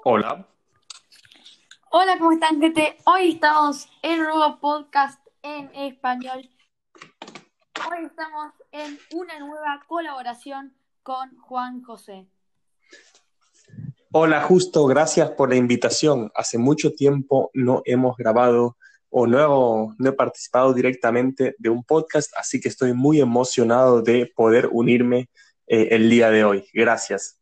Hola. Hola, ¿cómo están, gente? Hoy estamos en un nuevo podcast en español. Hoy estamos en una nueva colaboración con Juan José. Hola, justo, gracias por la invitación. Hace mucho tiempo no hemos grabado o no he participado directamente de un podcast, así que estoy muy emocionado de poder unirme el día de hoy. Gracias.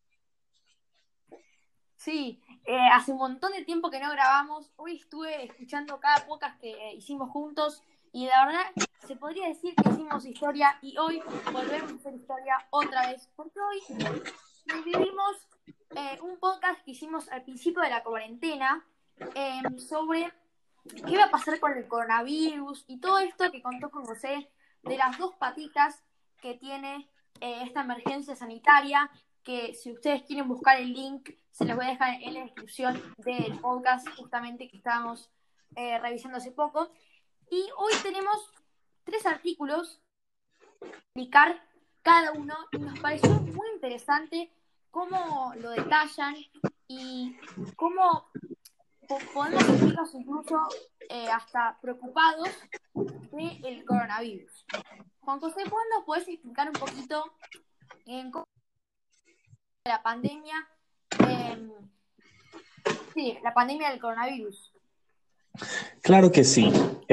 Sí, hace un montón de tiempo que no grabamos. Hoy estuve escuchando cada podcast que hicimos juntos y la verdad se podría decir que hicimos historia y hoy volvemos a hacer historia otra vez, porque hoy revivimos un podcast que hicimos al principio de la cuarentena sobre qué va a pasar con el coronavirus y todo esto que contó con José de las dos patitas que tiene esta emergencia sanitaria, que si ustedes quieren buscar el link, se los voy a dejar en la descripción del podcast justamente que estábamos revisando hace poco. Y hoy tenemos 3 artículos explicar cada uno y nos pareció muy interesante cómo lo detallan y cómo podemos sentirnos incluso hasta preocupados del coronavirus. Juan José, ¿vos nos podés explicar un poquito en cómo la pandemia, eh, sí, la pandemia del coronavirus? Claro que sí.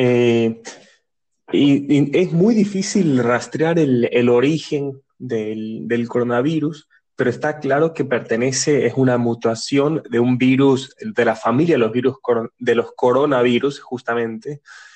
Y es muy difícil rastrear el origen del coronavirus, pero está claro que es una mutación de un virus, de la familia de los de los coronavirus, justamente.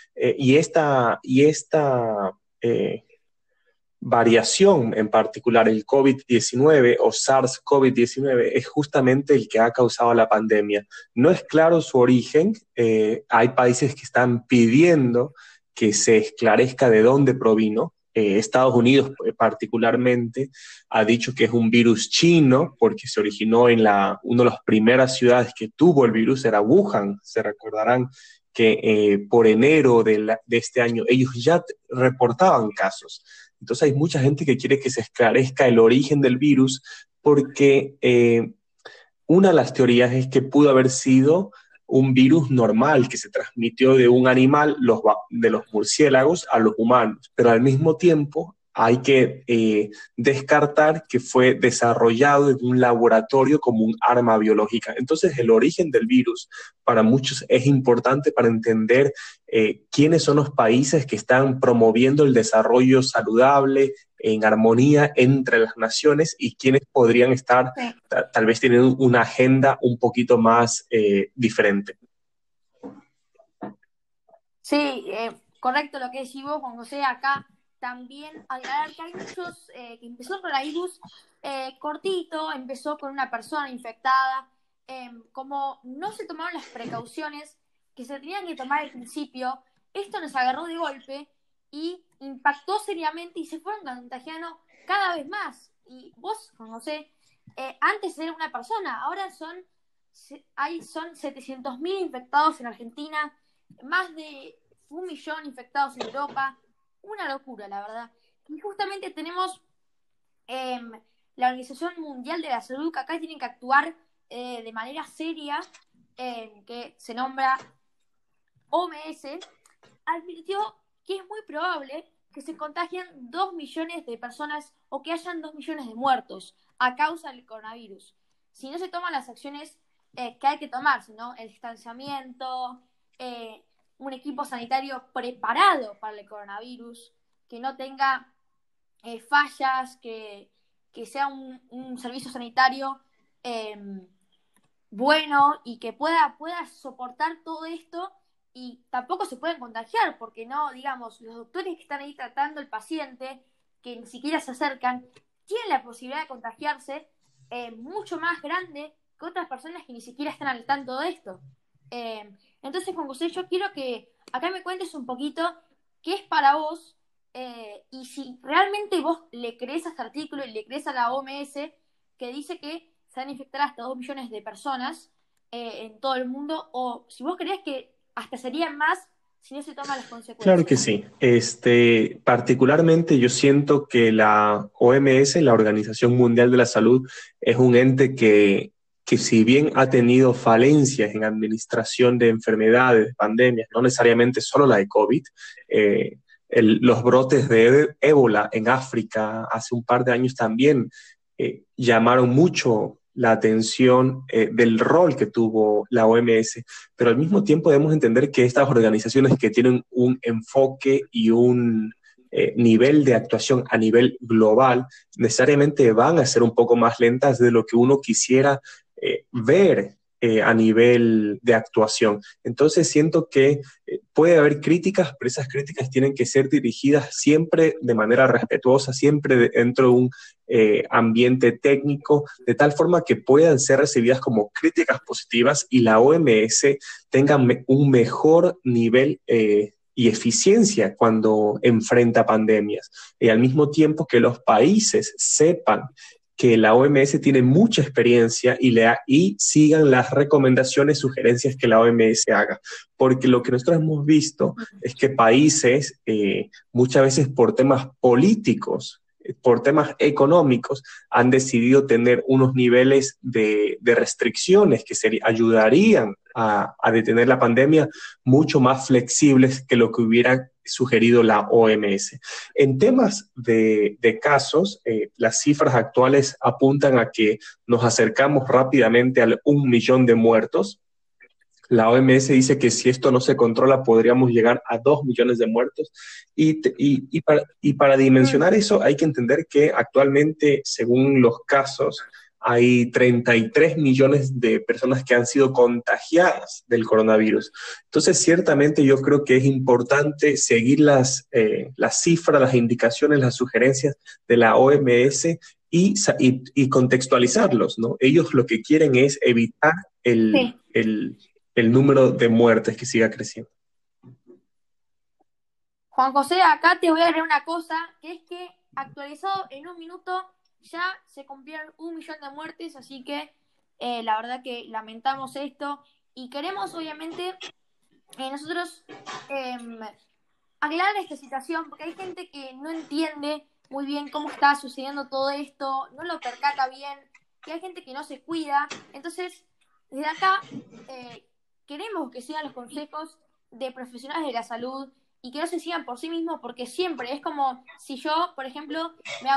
Y esta eh, variación en particular, el COVID-19 o SARS-CoV-19, es justamente el que ha causado la pandemia. No es claro su origen, hay países que están pidiendo que se esclarezca de dónde provino. Estados Unidos particularmente ha dicho que es un virus chino porque se originó en una de las primeras ciudades que tuvo el virus, era Wuhan. Se recordarán que por enero de este año ellos ya reportaban casos. Entonces hay mucha gente que quiere que se esclarezca el origen del virus porque una de las teorías es que pudo haber sido un virus normal que se transmitió de un animal, de los murciélagos, a los humanos, pero al mismo tiempo hay que descartar que fue desarrollado en un laboratorio como un arma biológica. Entonces el origen del virus para muchos es importante para entender quiénes son los países que están promoviendo el desarrollo saludable en armonía entre las naciones y quiénes podrían estar Sí, tal vez tienen una agenda un poquito más diferente. sí, correcto lo que decís vos, Juan José. Acá también aclarar que hay muchos que empezó el coronavirus cortito, empezó con una persona infectada, como no se tomaron las precauciones que se tenían que tomar al principio, esto nos agarró de golpe y impactó seriamente y se fueron contagiando cada vez más. Y vos, Juan José, antes era una persona, ahora son 700.000 infectados en Argentina, más de 1 millón infectados en Europa, una locura, la verdad. Y justamente tenemos eh, la Organización Mundial de la Salud, que acá tienen que actuar de manera seria, que se nombra OMS, advirtió que es muy probable que se contagien 2 millones de personas o que hayan 2 millones de muertos a causa del coronavirus. Si no se toman las acciones que hay que tomarse, ¿no? El distanciamiento, eh, un equipo sanitario preparado para el coronavirus, que no tenga fallas, que sea un servicio sanitario eh, bueno y que pueda soportar todo esto y tampoco se pueden contagiar porque no, digamos, los doctores que están ahí tratando al paciente, que ni siquiera se acercan, tienen la posibilidad de contagiarse mucho más grande que otras personas que ni siquiera están al tanto de esto. Entonces, Juan José, yo quiero que acá me cuentes un poquito qué es para vos y si realmente vos le crees a este artículo y le crees a la OMS que dice que se van a infectar hasta 2 millones de personas en todo el mundo, o si vos creés que hasta serían más si no se toman las Claro que consecuencias. sí. Particularmente yo siento que la OMS, la Organización Mundial de la Salud, es un ente que que si bien ha tenido falencias en administración de enfermedades, de pandemias, no necesariamente solo la de COVID, los brotes de ébola en África hace un par de años también llamaron mucho la atención del rol que tuvo la OMS, pero al mismo tiempo debemos entender que estas organizaciones que tienen un enfoque y un nivel de actuación a nivel global, necesariamente van a ser un poco más lentas de lo que uno quisiera ver a nivel de actuación. Entonces siento que puede haber críticas, pero esas críticas tienen que ser dirigidas siempre de manera respetuosa, siempre dentro de un ambiente técnico, de tal forma que puedan ser recibidas como críticas positivas y la OMS tenga un mejor nivel y eficiencia cuando enfrenta pandemias. Y al mismo tiempo que los países sepan que la OMS tiene mucha experiencia y sigan las recomendaciones, sugerencias que la OMS haga. Porque lo que nosotros hemos visto es que países, muchas veces por temas políticos, por temas económicos, han decidido tener unos niveles de restricciones que ayudarían a detener la pandemia mucho más flexibles que lo que hubiera sugerido la OMS. En temas de casos, las cifras actuales apuntan a que nos acercamos rápidamente al 1 millón de muertos. La OMS dice que si esto no se controla podríamos llegar a 2 millones de muertos y para dimensionar eso hay que entender que actualmente, según los casos, hay 33 millones de personas que han sido contagiadas del coronavirus. Entonces, ciertamente yo creo que es importante seguir las cifras, las indicaciones, las sugerencias de la OMS y contextualizarlos, ¿no? Ellos lo que quieren es evitar el número de muertes que siga creciendo. Juan José, acá te voy a leer una cosa, que es que actualizado en 1 minuto ya se cumplieron 1 millón de muertes, así que la verdad que lamentamos esto y queremos obviamente nosotros aclarar esta situación, porque hay gente que no entiende muy bien cómo está sucediendo todo esto, no lo percata bien, que hay gente que no se cuida, entonces desde acá queremos que sigan los consejos de profesionales de la salud y que no se sigan por sí mismos, porque siempre es como si yo, por ejemplo, me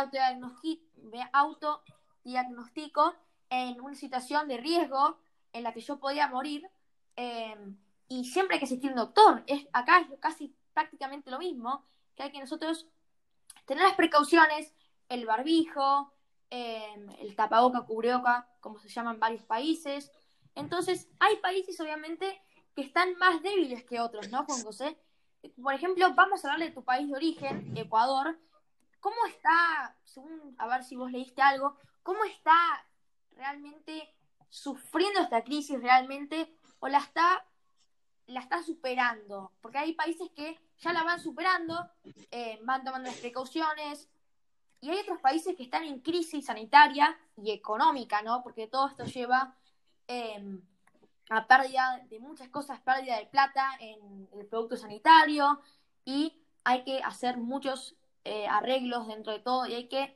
autodiagnostico en una situación de riesgo en la que yo podía morir, y siempre hay que asistir a un doctor. Acá es casi prácticamente lo mismo, que hay que nosotros tener las precauciones, el barbijo, el tapaboca, cubreboca, como se llama en varios países. Entonces, hay países, obviamente, que están más débiles que otros, ¿no, Juan José? Por ejemplo, vamos a hablar de tu país de origen, Ecuador. ¿Cómo está, según, a ver si vos leíste algo, cómo está realmente sufriendo esta crisis realmente o la está superando? Porque hay países que ya la van superando, van tomando las precauciones, y hay otros países que están en crisis sanitaria y económica, ¿no? Porque todo esto lleva a pérdida de muchas cosas, pérdida de plata en el producto sanitario, y hay que hacer muchos arreglos dentro de todo, y hay que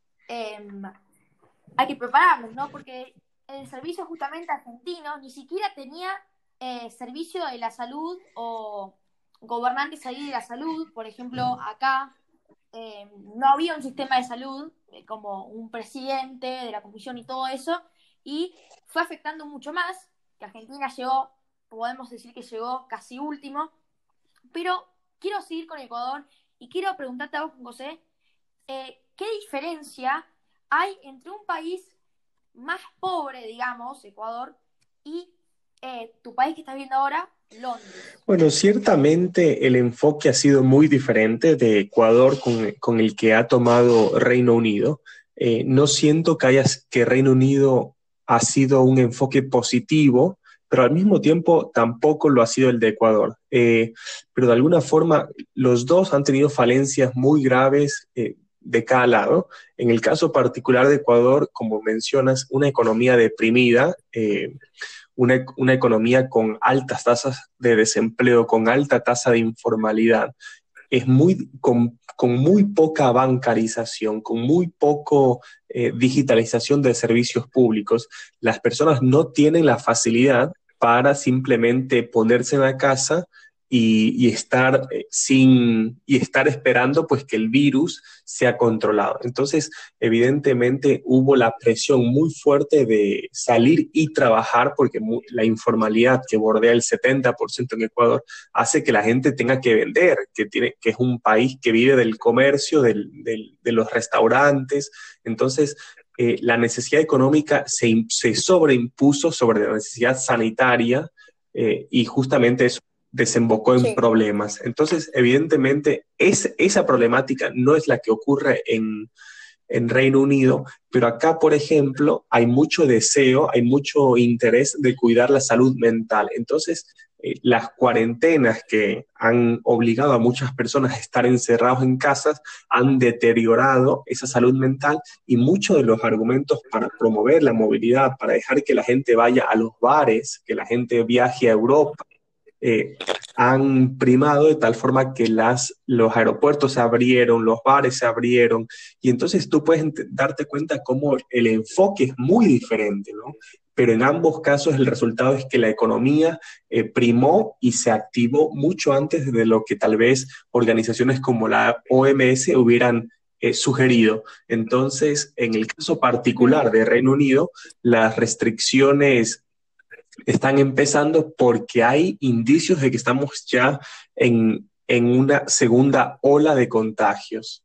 prepararnos, ¿no? Porque el servicio justamente argentino ni siquiera tenía servicio de la salud o gobernantes ahí de la salud. Por ejemplo, acá no había un sistema de salud como un presidente de la comisión y todo eso, y fue afectando mucho más, que Argentina llegó, podemos decir que llegó casi último, pero quiero seguir con Ecuador y quiero preguntarte a vos, José, ¿qué diferencia hay entre un país más pobre, digamos, Ecuador, y tu país que estás viendo ahora, Londres? Bueno, ciertamente el enfoque ha sido muy diferente de Ecuador con el que ha tomado Reino Unido. No siento que Reino Unido ha sido un enfoque positivo, pero al mismo tiempo tampoco lo ha sido el de Ecuador. Pero de alguna forma los dos han tenido falencias muy graves de cada lado. En el caso particular de Ecuador, como mencionas, una economía deprimida, una economía con altas tasas de desempleo, con alta tasa de informalidad. es con muy poca bancarización, con muy poco digitalización de servicios públicos. Las personas no tienen la facilidad para simplemente ponerse en la casa y estar y estar esperando pues que el virus sea controlado. Entonces, evidentemente hubo la presión muy fuerte de salir y trabajar porque la informalidad que bordea el 70% en Ecuador hace que la gente tenga que vender, que es un país que vive del comercio, de los restaurantes. Entonces, la necesidad económica se sobreimpuso sobre la necesidad sanitaria y justamente eso desembocó en Sí. problemas. Entonces, evidentemente, esa problemática no es la que ocurre en Reino Unido, pero acá, por ejemplo, hay mucho deseo, hay mucho interés de cuidar la salud mental. Entonces, las cuarentenas que han obligado a muchas personas a estar encerrados en casas han deteriorado esa salud mental y muchos de los argumentos para promover la movilidad, para dejar que la gente vaya a los bares, que la gente viaje a Europa, eh, han primado de tal forma que los aeropuertos se abrieron, los bares se abrieron, y entonces tú puedes darte cuenta cómo el enfoque es muy diferente, ¿no? Pero en ambos casos el resultado es que la economía primó y se activó mucho antes de lo que tal vez organizaciones como la OMS hubieran sugerido. Entonces, en el caso particular de Reino Unido, las restricciones están empezando porque hay indicios de que estamos ya en una segunda ola de contagios.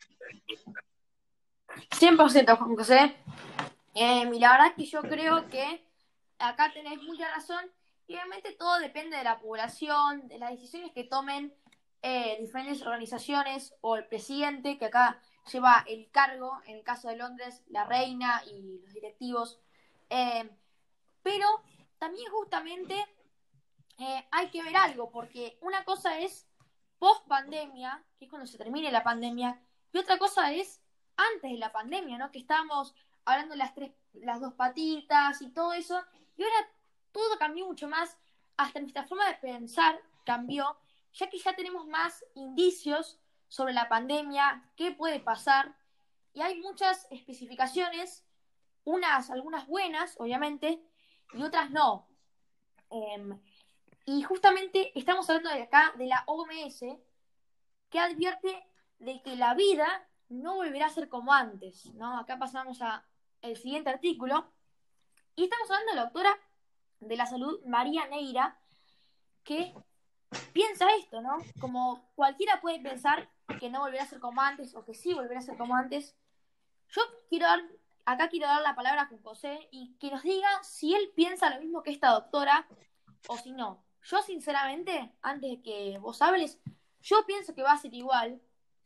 100%, Juan José. Y la verdad es que yo creo que acá tenés mucha razón. Y obviamente todo depende de la población, de las decisiones que tomen diferentes organizaciones o el presidente, que acá lleva el cargo, en el caso de Londres, la reina y los directivos. Eh, pero también justamente hay que ver algo, porque una cosa es post pandemia, que es cuando se termine la pandemia, y otra cosa es antes de la pandemia, ¿no? Que estábamos hablando de las dos patitas y todo eso, y ahora todo cambió mucho más, hasta nuestra forma de pensar cambió, ya que ya tenemos más indicios sobre la pandemia, qué puede pasar, y hay muchas especificaciones, algunas buenas, obviamente, y otras no. Eh, y justamente estamos hablando de acá de la OMS, que advierte de que la vida no volverá a ser como antes, ¿no? Acá pasamos a el siguiente artículo y estamos hablando de la doctora de la salud María Neira, que piensa esto, ¿no? Como cualquiera puede pensar que no volverá a ser como antes o que sí volverá a ser como antes. Yo quiero dar la palabra a Juan José y que nos diga si él piensa lo mismo que esta doctora o si no. Yo sinceramente, antes de que vos hables, yo pienso que va a ser igual,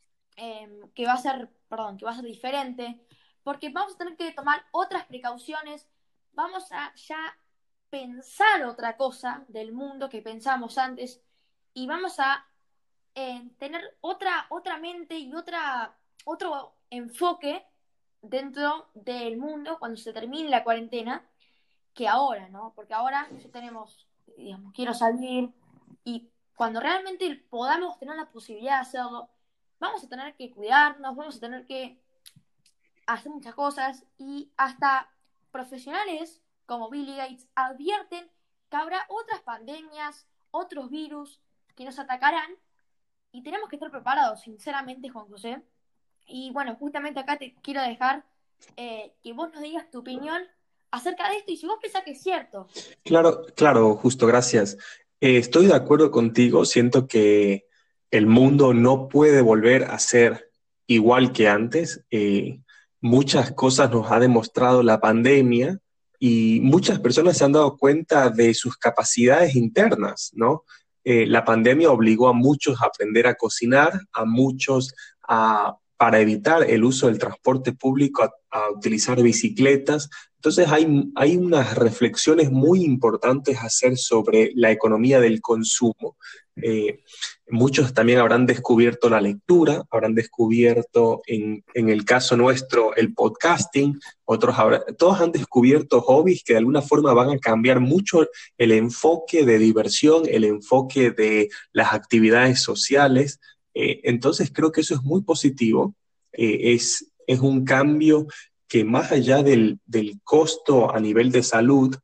que va a ser diferente, porque vamos a tener que tomar otras precauciones, vamos a ya pensar otra cosa del mundo que pensamos antes y vamos a tener otra mente y otro enfoque dentro del mundo cuando se termine la cuarentena que ahora, ¿no? Porque ahora ya tenemos, digamos, quiero salir y cuando realmente podamos tener la posibilidad de hacerlo, vamos a tener que cuidarnos, vamos a tener que hacer muchas cosas y hasta profesionales como Billy Gates advierten que habrá otras pandemias, otros virus que nos atacarán y tenemos que estar preparados, sinceramente, Juan José. Y bueno, justamente acá te quiero dejar que vos nos digas tu opinión acerca de esto y si vos pensás que es cierto. Claro, claro, justo, gracias. Estoy de acuerdo contigo, siento que el mundo no puede volver a ser igual que antes. Muchas cosas nos ha demostrado la pandemia y muchas personas se han dado cuenta de sus capacidades internas, ¿no? La pandemia obligó a muchos a aprender a cocinar, a muchos para evitar el uso del transporte público, a utilizar bicicletas. Entonces hay unas reflexiones muy importantes a hacer sobre la economía del consumo. Eh, Muchos también habrán descubierto la lectura, habrán descubierto en el caso nuestro el podcasting, todos han descubierto hobbies que de alguna forma van a cambiar mucho el enfoque de diversión, el enfoque de las actividades sociales. Entonces creo que eso es muy positivo. Es un cambio que más allá del costo a nivel de salud,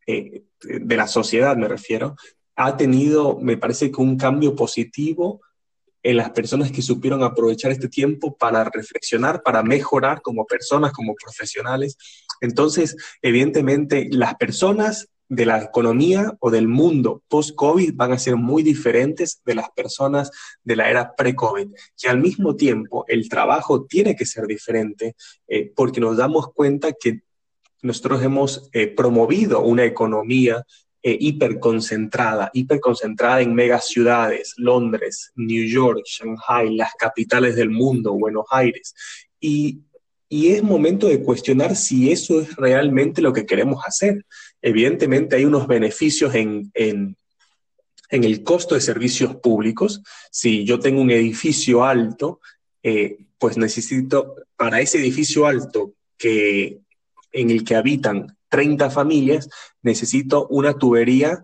de la sociedad me refiero, ha tenido, me parece que un cambio positivo en las personas que supieron aprovechar este tiempo para reflexionar, para mejorar como personas, como profesionales. Entonces, evidentemente, las personas de la economía o del mundo post-COVID van a ser muy diferentes de las personas de la era pre-COVID. Y al mismo tiempo, el trabajo tiene que ser diferente porque nos damos cuenta que nosotros hemos promovido una economía hiperconcentrada en megaciudades, Londres, New York, Shanghai, las capitales del mundo, Buenos Aires. Y, y es momento de cuestionar si eso es realmente lo que queremos hacer. Evidentemente hay unos beneficios en el costo de servicios públicos. Si yo tengo un edificio alto, pues necesito para ese edificio alto en el que habitan 30 familias, necesito una tubería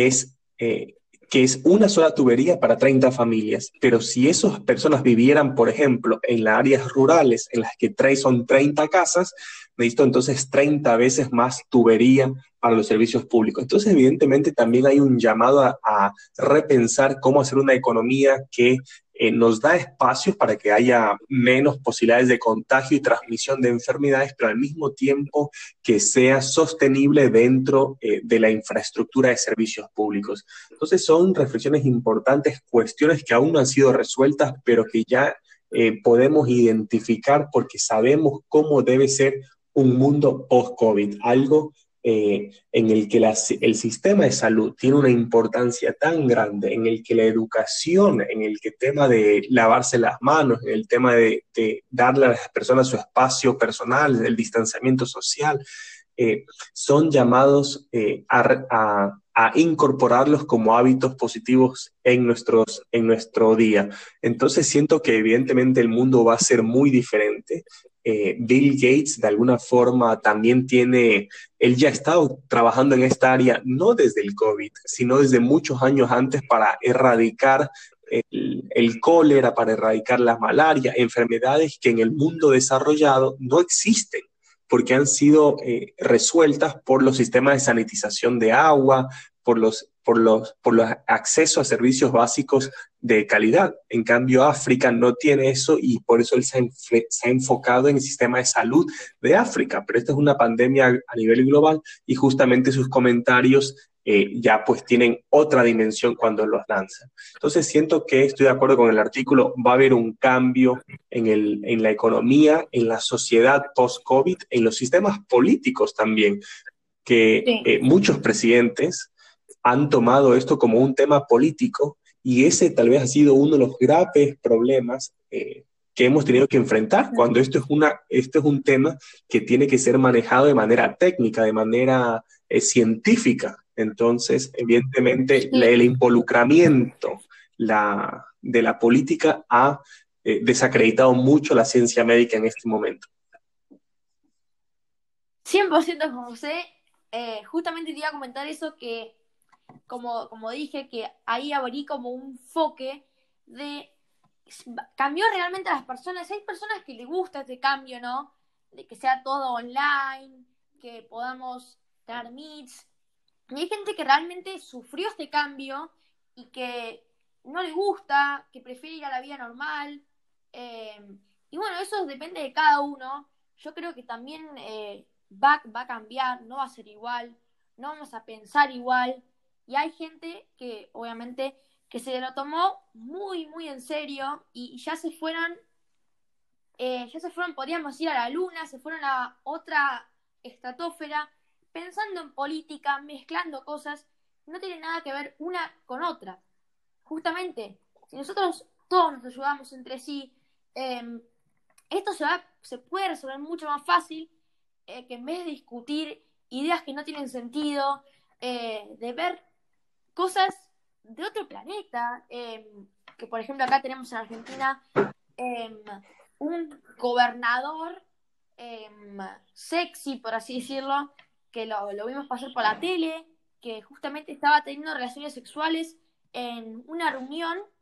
que es una sola tubería para 30 familias. Pero si esas personas vivieran, por ejemplo, en las áreas rurales en las que son 30 casas, necesito entonces 30 veces más tubería para los servicios públicos. Entonces, evidentemente, también hay un llamado a repensar cómo hacer una economía que nos da espacios para que haya menos posibilidades de contagio y transmisión de enfermedades, pero al mismo tiempo que sea sostenible dentro de la infraestructura de servicios públicos. Entonces son reflexiones importantes, cuestiones que aún no han sido resueltas, pero que ya podemos identificar porque sabemos cómo debe ser un mundo post-COVID, algo en el que el sistema de salud tiene una importancia tan grande, en el que la educación, en el que el tema de lavarse las manos, en el tema de darle a las personas su espacio personal, el distanciamiento social, son llamados a incorporarlos como hábitos positivos en nuestro día. Entonces siento que evidentemente el mundo va a ser muy diferente. Bill Gates de alguna forma también él ya ha estado trabajando en esta área, no desde el COVID, sino desde muchos años antes para erradicar el cólera, para erradicar la malaria, enfermedades que en el mundo desarrollado no existen porque han sido resueltas por los sistemas de sanitización de agua, por los accesos a servicios básicos de calidad. En cambio, África no tiene eso y por eso él se ha enfocado en el sistema de salud de África. Pero esta es una pandemia a nivel global y justamente sus comentarios ya pues tienen otra dimensión cuando los lanzan. Entonces siento que estoy de acuerdo con el artículo, va a haber un cambio en la economía, en la sociedad post-COVID, en los sistemas políticos también, que Sí. muchos presidentes han tomado esto como un tema político y ese tal vez ha sido uno de los graves problemas que hemos tenido que enfrentar cuando esto es un tema que tiene que ser manejado de manera técnica, de manera científica. Entonces, evidentemente, Sí, el involucramiento de la política ha desacreditado mucho la ciencia médica en este momento. 100% con José. Justamente te iba a comentar eso que, como dije, que ahí abrí como un foque de cambió realmente a las personas. Hay personas que les gusta este cambio, ¿no? De que sea todo online, que podamos tener meets. Y hay gente que realmente sufrió este cambio y que no le gusta, que prefiere ir a la vida normal. Eh, y bueno, eso depende de cada uno. Yo creo que también va a cambiar, no va a ser igual, no vamos a pensar igual. Y hay gente que obviamente que se lo tomó muy, muy en serio y ya se fueron, podríamos ir a la luna, se fueron a otra estratosfera, pensando en política, mezclando cosas, no tiene nada que ver una con otra. Justamente, si nosotros todos nos ayudamos entre sí, eh, esto se puede resolver mucho más fácil que en vez de discutir ideas que no tienen sentido, de ver cosas de otro planeta, que por ejemplo acá tenemos en Argentina eh, un gobernador eh, sexy, por así decirlo, que lo vimos pasar por la tele, que justamente estaba teniendo relaciones sexuales en una reunión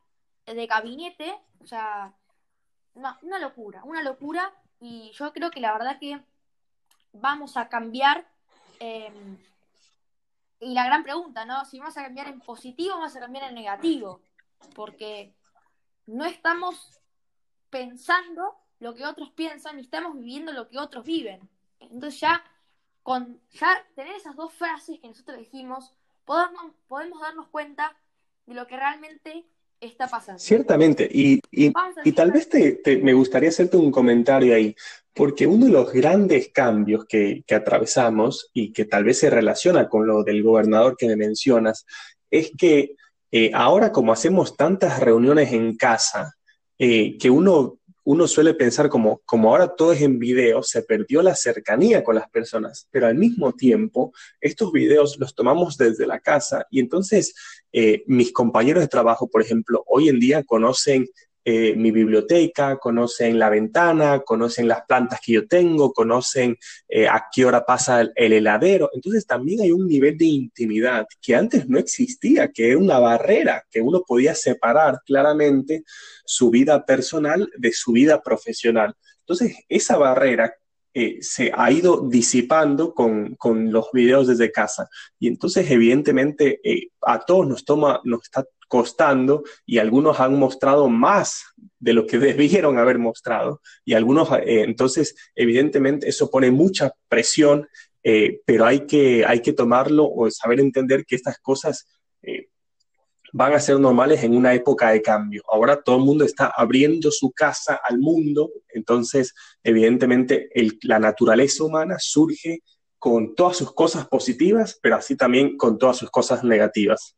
de gabinete, o sea, una locura, y yo creo que la verdad que vamos a cambiar, eh, y la gran pregunta, ¿no? Si vamos a cambiar en positivo o vamos a cambiar en negativo, porque no estamos pensando lo que otros piensan y estamos viviendo lo que otros viven. Entonces ya tener esas dos frases que nosotros dijimos, podemos darnos cuenta de lo que realmente está pasando. Ciertamente, Vamos al y tal siguiente. vez me gustaría hacerte un comentario ahí, porque uno de los grandes cambios que atravesamos y que tal vez se relaciona con lo del gobernador que me mencionas, es que ahora como hacemos tantas reuniones en casa, que uno suele pensar como ahora todo es en video, se perdió la cercanía con las personas, pero al mismo tiempo estos videos los tomamos desde la casa y entonces mis compañeros de trabajo, por ejemplo, hoy en día conocen mi biblioteca, conocen la ventana, conocen las plantas que yo tengo, conocen a qué hora pasa el heladero. Entonces también hay un nivel de intimidad que antes no existía, que era una barrera, que uno podía separar claramente su vida personal de su vida profesional. Entonces esa barrera se ha ido disipando con los videos desde casa. Y entonces, evidentemente, a todos nos está costando y algunos han mostrado más de lo que debieron haber mostrado. Y algunos, entonces, evidentemente, eso pone mucha presión, pero hay que tomarlo o saber entender que estas cosas van a ser normales en una época de cambio. Ahora todo el mundo está abriendo su casa al mundo, entonces evidentemente la naturaleza humana surge con todas sus cosas positivas, pero así también con todas sus cosas negativas.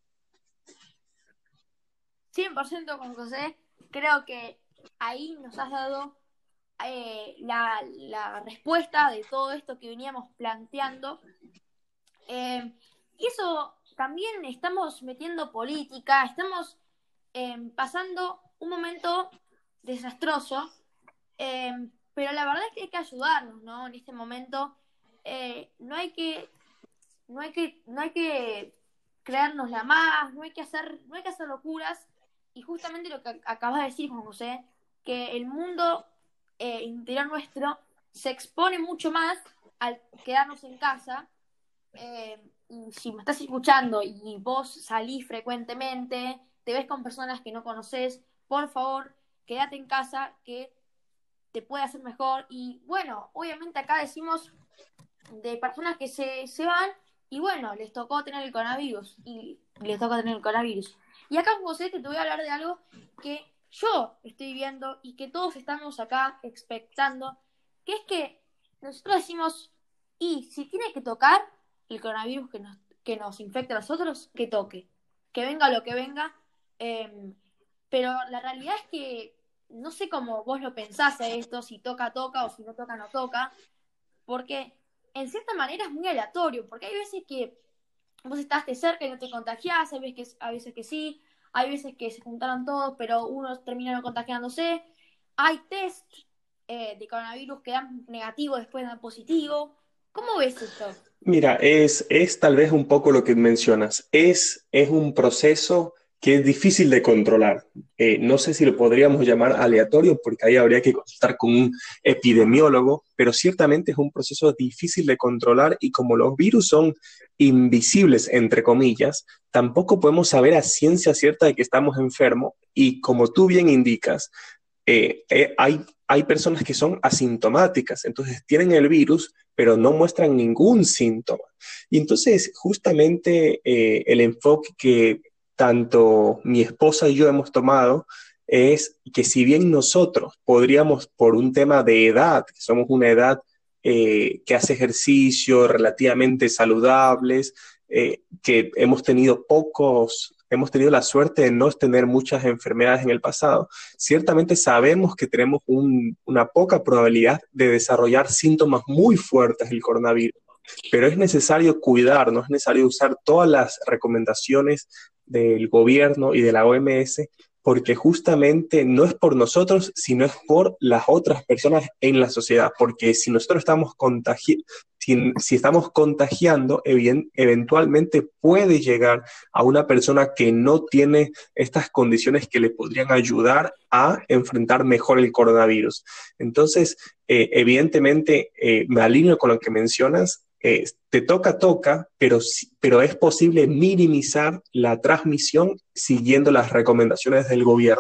100% con José, creo que ahí nos has dado la respuesta de todo esto que veníamos planteando. Y eso también estamos metiendo política, estamos pasando un momento desastroso, pero la verdad es que hay que ayudarnos, ¿no? En este momento no hay que creárnosla más, no hay que hacer locuras, y justamente lo que acabas de decir, Juan José, que el mundo interior nuestro se expone mucho más al quedarnos en casa. Y si me estás escuchando y vos salís frecuentemente, te ves con personas que no conoces, por favor, quédate en casa, que te puede hacer mejor. Y bueno, obviamente acá decimos de personas que se van y bueno, les tocó tener el coronavirus y les toca tener el coronavirus. Y acá, José, te voy a hablar de algo que yo estoy viendo y que todos estamos acá expectando, que es que nosotros decimos, y si tiene que tocar el coronavirus que nos infecte a nosotros, que toque, que venga lo que venga, pero la realidad es que no sé cómo vos lo pensás a esto, si toca, toca, o si no toca, no toca, porque en cierta manera es muy aleatorio, porque hay veces que vos estás de cerca y no te contagiás, hay veces que sí, hay veces que se juntaron todos, pero unos terminaron contagiándose, hay test de coronavirus que dan negativo, después dan positivo. ¿Cómo ves esto? Mira, es tal vez un poco lo que mencionas. Es un proceso que es difícil de controlar. No sé si lo podríamos llamar aleatorio, porque ahí habría que consultar con un epidemiólogo, pero ciertamente es un proceso difícil de controlar y como los virus son invisibles, entre comillas, tampoco podemos saber a ciencia cierta de que estamos enfermos y como tú bien indicas, hay personas que son asintomáticas, entonces tienen el virus, pero no muestran ningún síntoma. Y entonces, justamente el enfoque que tanto mi esposa y yo hemos tomado es que si bien nosotros podríamos, por un tema de edad, que somos una edad que hace ejercicio, relativamente saludables, que hemos tenido la suerte de no tener muchas enfermedades en el pasado, ciertamente sabemos que tenemos una poca probabilidad de desarrollar síntomas muy fuertes del coronavirus, pero es necesario cuidarnos, es necesario usar todas las recomendaciones del gobierno y de la OMS, porque justamente no es por nosotros, sino es por las otras personas en la sociedad, porque si nosotros estamos si estamos contagiando, eventualmente puede llegar a una persona que no tiene estas condiciones que le podrían ayudar a enfrentar mejor el coronavirus. Entonces, evidentemente, me alineo con lo que mencionas. Te toca, pero es posible minimizar la transmisión siguiendo las recomendaciones del gobierno.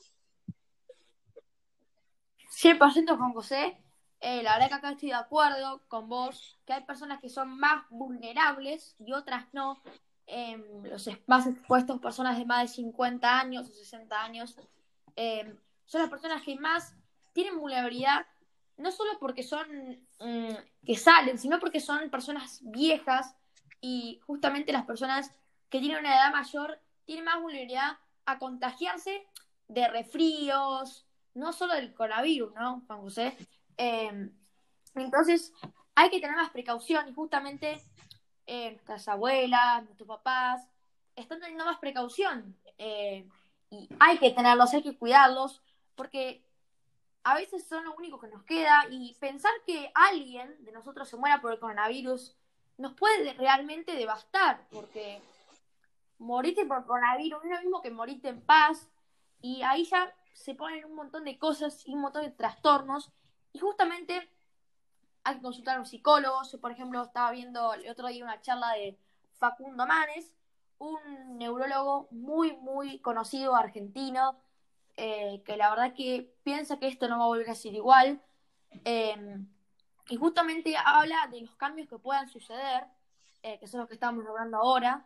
100% Juan José. La verdad que acá estoy de acuerdo con vos, que hay personas que son más vulnerables y otras no. Los más expuestos, personas de más de 50 años o 60 años, son las personas que más tienen vulnerabilidad, no solo porque son que salen, sino porque son personas viejas, y justamente las personas que tienen una edad mayor tienen más vulnerabilidad a contagiarse de resfríos, no solo del coronavirus, ¿no, Juan José? Entonces hay que tener más precaución, y justamente nuestras abuelas, nuestros papás están teniendo más precaución, y hay que tenerlos, hay que cuidarlos, porque a veces son lo único que nos queda, y pensar que alguien de nosotros se muera por el coronavirus nos puede realmente devastar, porque morirte por coronavirus no es lo mismo que morirte en paz, y ahí ya se ponen un montón de cosas y un montón de trastornos, y justamente hay que consultar a un psicólogo. Yo, por ejemplo, estaba viendo el otro día una charla de Facundo Manes, un neurólogo muy, muy conocido argentino, que la verdad que piensa que esto no va a volver a ser igual, y justamente habla de los cambios que puedan suceder, que son los que estamos hablando ahora,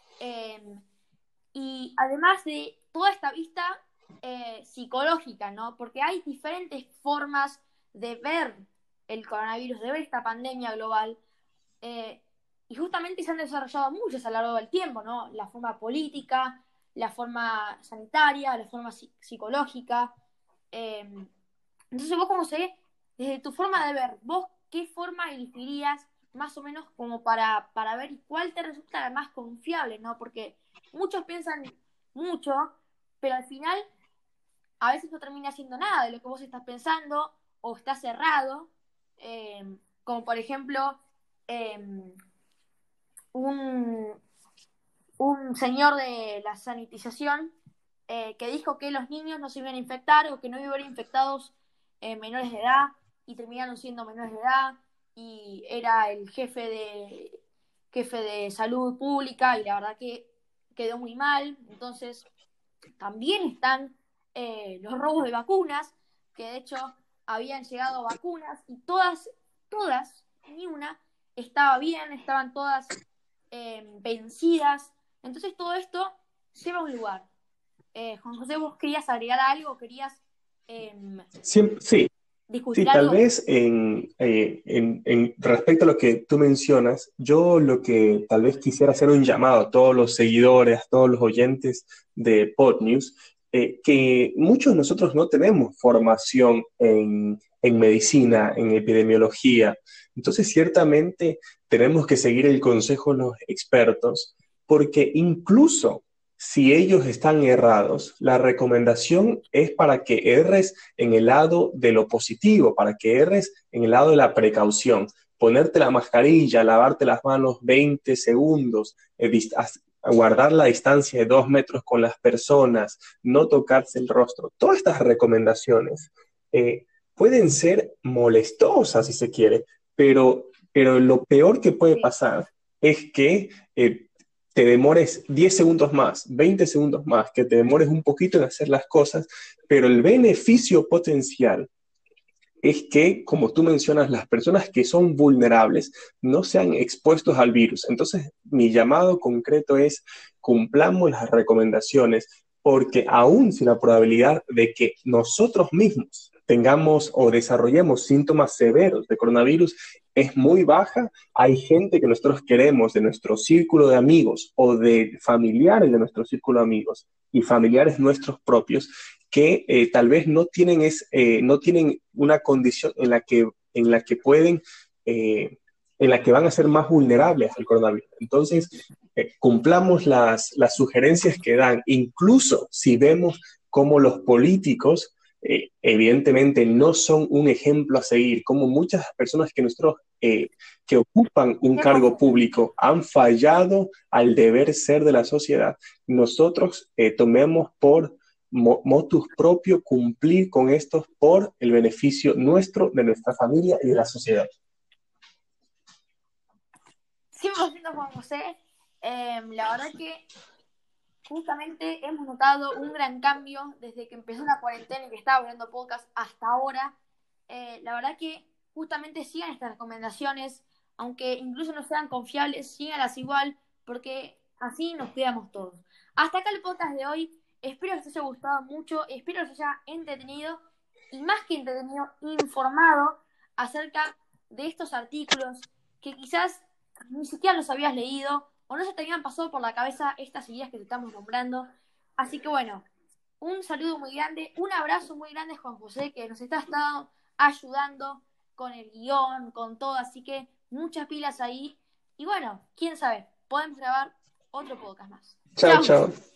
y además de toda esta vista psicológica, ¿no? Porque hay diferentes formas de ver el coronavirus, de ver esta pandemia global, y justamente se han desarrollado muchas a lo largo del tiempo, ¿no? La forma política, la forma sanitaria, la forma psicológica. Entonces vos, como sé, desde tu forma de ver, vos qué forma elegirías más o menos como para ver cuál te resulta la más confiable, ¿no? Porque muchos piensan mucho, pero al final a veces no termina haciendo nada de lo que vos estás pensando, o está cerrado, como por ejemplo un, un señor de la sanitización, que dijo que los niños no se iban a infectar, o que no iban a haber infectados menores de edad, y terminaron siendo menores de edad, y era el jefe de salud pública, y la verdad que quedó muy mal. Entonces también están los robos de vacunas, que de hecho habían llegado vacunas y todas, ni una estaba bien, estaban todas vencidas. Entonces todo esto lleva a un lugar. Juan José, ¿vos querías agregar algo? ¿Querías Sí, discutir sí, tal algo? vez en respecto a lo que tú mencionas, yo lo que tal vez quisiera hacer un llamado a todos los seguidores, a todos los oyentes de Podnews, que muchos de nosotros no tenemos formación en medicina, en epidemiología. Entonces, ciertamente tenemos que seguir el consejo de los expertos, porque incluso si ellos están errados, la recomendación es para que erres en el lado de lo positivo, para que erres en el lado de la precaución. Ponerte la mascarilla, lavarte las manos 20 segundos, guardar la distancia de 2 metros con las personas, no tocarse el rostro. Todas estas recomendaciones pueden ser molestosas, si se quiere, pero lo peor que puede Sí. pasar es que te demores 10 segundos más, 20 segundos más, que te demores un poquito en hacer las cosas, pero el beneficio potencial es que, como tú mencionas, las personas que son vulnerables no sean expuestos al virus. Entonces, mi llamado concreto es cumplamos las recomendaciones, porque aún si la probabilidad de que nosotros mismos tengamos o desarrollemos síntomas severos de coronavirus es muy baja, hay gente que nosotros queremos de nuestro círculo de amigos o de familiares de nuestro círculo de amigos y familiares nuestros propios que tal vez no tienen una condición en la que pueden, en la que van a ser más vulnerables al coronavirus. Entonces, cumplamos las sugerencias que dan, incluso si vemos cómo los políticos evidentemente no son un ejemplo a seguir, como muchas personas que nosotros que ocupan un cargo 100%. público han fallado al deber ser de la sociedad, nosotros tomemos por motus propio cumplir con estos por el beneficio nuestro, de nuestra familia y de la sociedad. 100% Juan José. La verdad que justamente hemos notado un gran cambio desde que empezó la cuarentena y que estaba viendo podcast hasta ahora. La verdad que justamente sigan estas recomendaciones, aunque incluso no sean confiables, síganlas igual, porque así nos cuidamos todos. Hasta acá el podcast de hoy. Espero que les haya gustado mucho, espero que les haya entretenido y más que entretenido, informado acerca de estos artículos que quizás ni siquiera los habías leído o no se te habían pasado por la cabeza estas ideas que te estamos nombrando. Así que bueno, un saludo muy grande, un abrazo muy grande, Juan José, que nos está estado ayudando con el guión, con todo, así que muchas pilas ahí. Y bueno, quién sabe, podemos grabar otro podcast más. Chao, Chau. chao.